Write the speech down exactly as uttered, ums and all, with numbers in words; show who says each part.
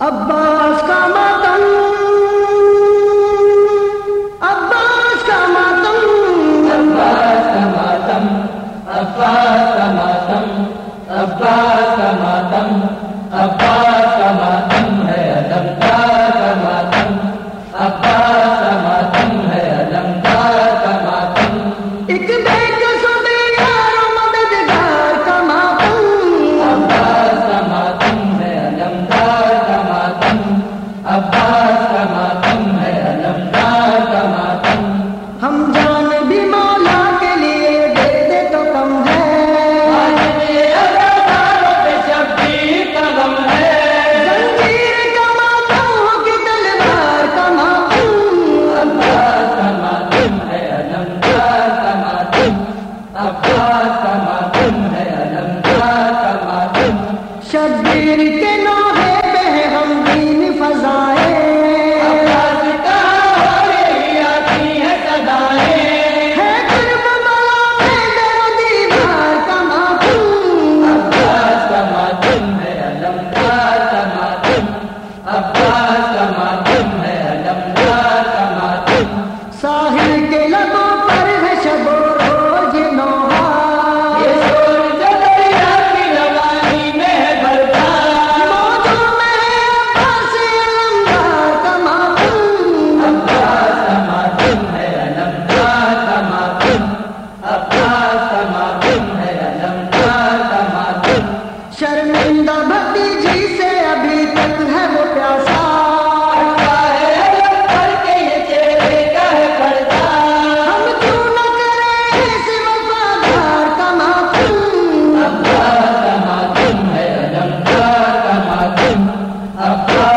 Speaker 1: عباس کا ماتم، عباس کا ماتم،
Speaker 2: عباس کا ماتم، عباس کا ماتم، عباس کا ماتم، عباس کا ماتم ہے علمدار کا ماتم، عباس کا ماتم ہے علمدار کا ماتم،
Speaker 1: ایک بے کسو بے یار و مددگار کا ماتم،
Speaker 2: عباس کا ماتم ہے علمدار کا ماتم، عباس کا ماتم ہے علمدار کا ماتم،
Speaker 1: ہم جان بھی مولا کے لیے دیتے تو کم ہے،
Speaker 2: آج بھی اداکاروں پہ شبیر کا غم ہے،
Speaker 1: زنجیر کا ماتم ہو کہ تلوار کا ماتم،
Speaker 2: عباس کا ماتم ہے علمدار کا ماتم، عباس کا ماتم ہے علمدار کا ماتم،
Speaker 1: شبیر کے نوحے پہ ہے ہم دین فضائے،
Speaker 2: عباس کا ہمارے ہی آتی ہے صدائیں،
Speaker 1: ہے کربلا میں در و دیوار کا ماتم،
Speaker 2: عباس کا ماتم ہے علمدار کا ماتم، عباس کا ماتم ہے علمدار کا ماتم،
Speaker 1: ساحل کے لبوں پر ہے شب و روز یہ نوحہ،
Speaker 2: یہ سورج دریا کی روانی میں ہے بھرتا،
Speaker 1: موجوں میں ہے عباس علمدار کا ماتم،
Speaker 2: عباس کا ماتم ہے علمدار کا ماتم، عباس کا ماتم ہے علمدار کا ماتم،
Speaker 1: شرمندہ بھتیجی سے ابھی تک ہے وہ پیاسا،
Speaker 2: اٹھتا ہے علم پر کے یہ چہرے کا ہے پردہ،
Speaker 1: ہم کیوں نہ کریں اس وفادار کا ماتم،
Speaker 2: عباس کا ماتم ہے علمدار کا ماتم، عباس